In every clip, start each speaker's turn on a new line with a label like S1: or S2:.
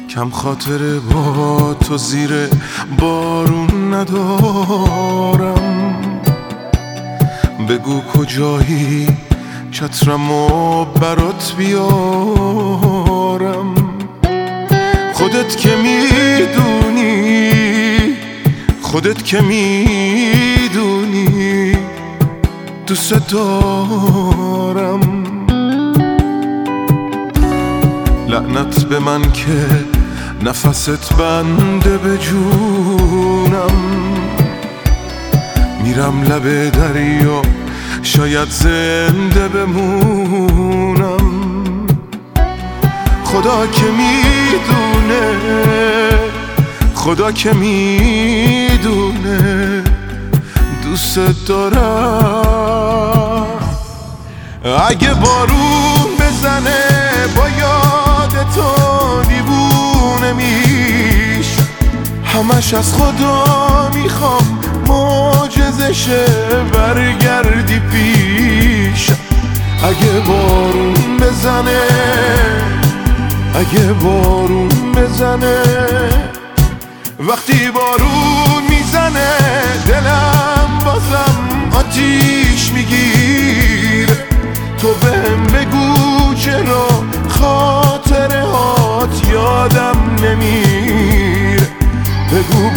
S1: کم خاطره با تو زیر بارون ندارم. بگو کجایی چترمو برات بیارم. خودت که میدونی دوست دارم. لعنت به من که نفست بنده به جونم. میرم لب دریا شاید زنده بمونم. خدا که میدونه دوست دارم. اگه بارون بزنه با یاد تو دیوونه میشم. همش از خدا میخوام معجزه شه برگردی پیشم. اگه بارون بزنه وقتی بارون میزنه دلم بازم آتیش میگیره. تو بهم بگو چرا خاطره هات یادم نمیره. بگو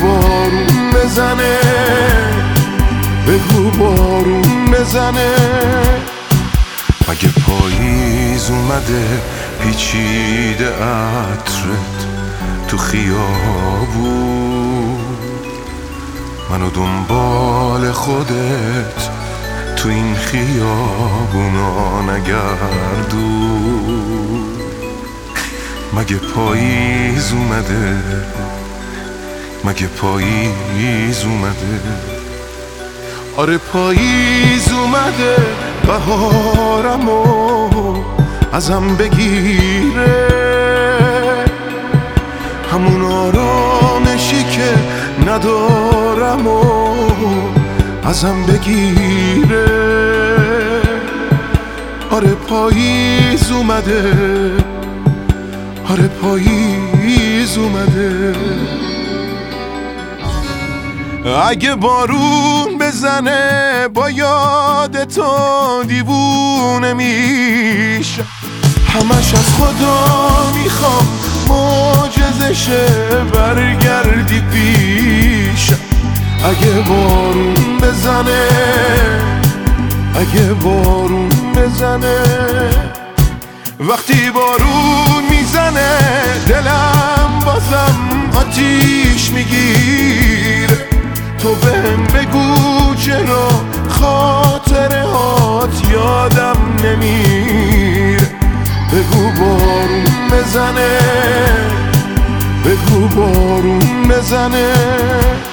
S1: بارون بزنه. اگه پاییز اومده پیچیده عطرت تو خیابون، منو دنبال خودت تو این خیابونا نگردون. مگه پاییز اومده؟ آره پاییز اومده بهارمو ازم بگیره. همون آرامشی که ندارم و ازم بگیره. آره پاییز اومده. اگه بارون بزنه با یاد تو دیوونه میشم. همش از خدا میخوام معجزه شه برگردی پیشم. اگه بارون بزنه وقتی بارون میزنه دلم بازم آتیش میگیره. تو بهم بگو چرا خاطره هات یادم نمیره. بگو بارون بزنه.